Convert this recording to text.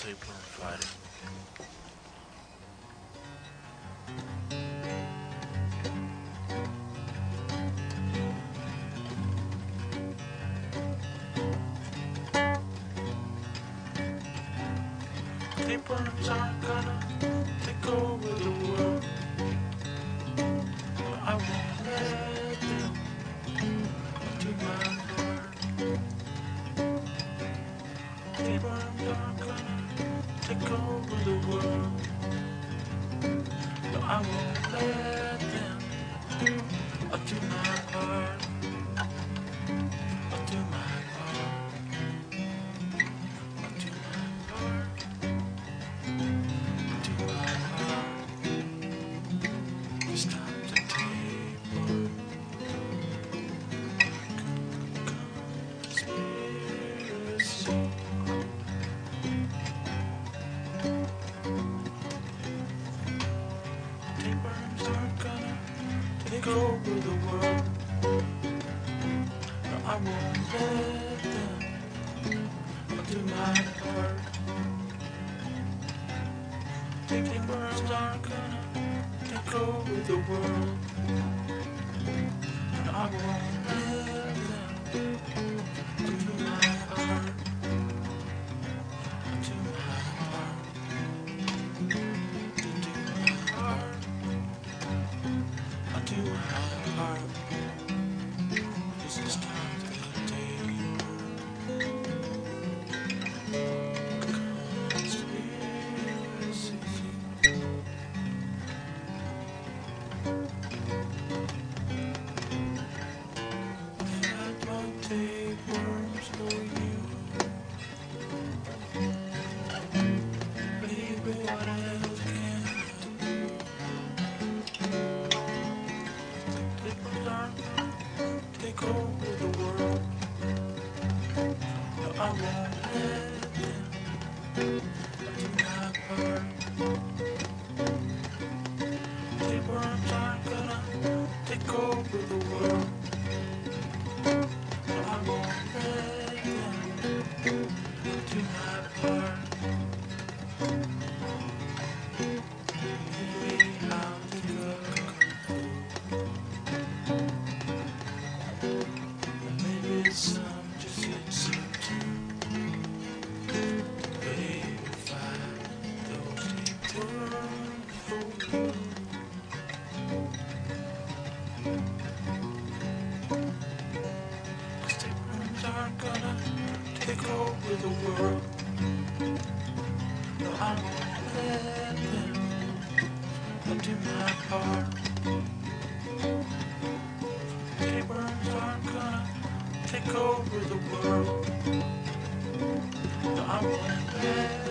tapeworm fighting. Tapeworms aren't gonna take over the world. I won't let them into my heart. Tapeworms aren't gonna take over the world. No, I won't let them into my heart. Into my heart. Into my heart. Into my heart. Stop the tapeworm. Conspiracy. Tapeworms aren't gonna take over the world. No, I won't let them into my heart. Tapeworms aren't gonna take over the world. No, I won't let them into my heart. Into my heart. Into my heart. Into my heart. This is time to conspiracy. Fat my tapeworms for you. Baby, what else can I do? Tapeworms aren't gonna take over the world. No, I won't let them into my heart. Tapeworms aren't gonna take over the world. No, I won't let them into my heart. Maybe I'll take a maybe some just get some too. Baby, find those tapeworms for you. Cause tapeworms aren't gonna take over the world. No, I won't let them into my heart. Tapeworms aren't gonna take over the world. No, I won't let